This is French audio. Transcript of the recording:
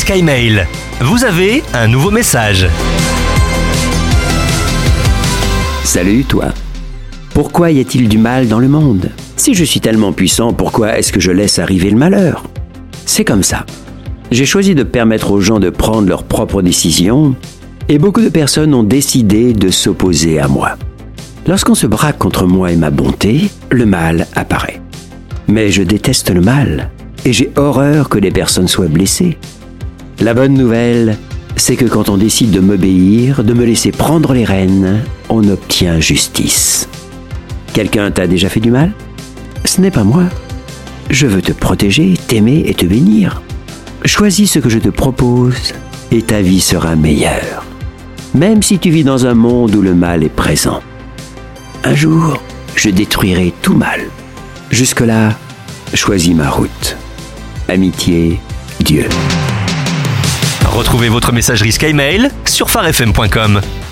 SkyMail. Vous avez un nouveau message. Salut toi. Pourquoi y a-t-il du mal dans le monde ? Si je suis tellement puissant, pourquoi est-ce que je laisse arriver le malheur ? C'est comme ça. J'ai choisi de permettre aux gens de prendre leurs propres décisions et beaucoup de personnes ont décidé de s'opposer à moi. Lorsqu'on se braque contre moi et ma bonté, le mal apparaît. Mais je déteste le mal et j'ai horreur que les personnes soient blessées. La bonne nouvelle, c'est que quand on décide de m'obéir, de me laisser prendre les rênes, on obtient justice. Quelqu'un t'a déjà fait du mal ? Ce n'est pas moi. Je veux te protéger, t'aimer et te bénir. Choisis ce que je te propose et ta vie sera meilleure. Même si tu vis dans un monde où le mal est présent. Un jour, je détruirai tout mal. Jusque-là, choisis ma route. Amitié, Dieu. Retrouvez votre messagerie SkyMail sur pharefm.com.